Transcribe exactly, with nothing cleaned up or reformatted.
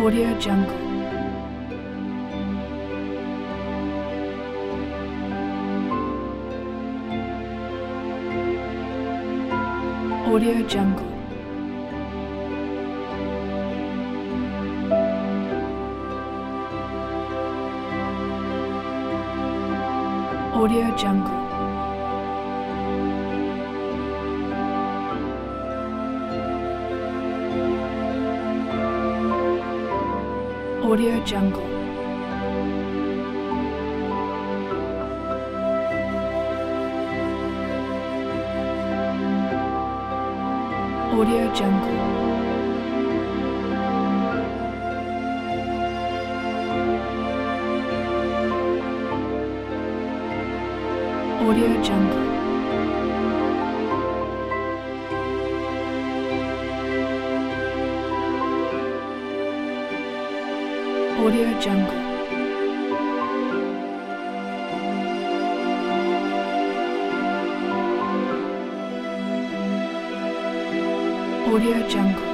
Audio Jungle. Audio Jungle. Audio Jungle. Audio Jungle. Audio Jungle. Audio Jungle. Audio Jungle. Audio Jungle.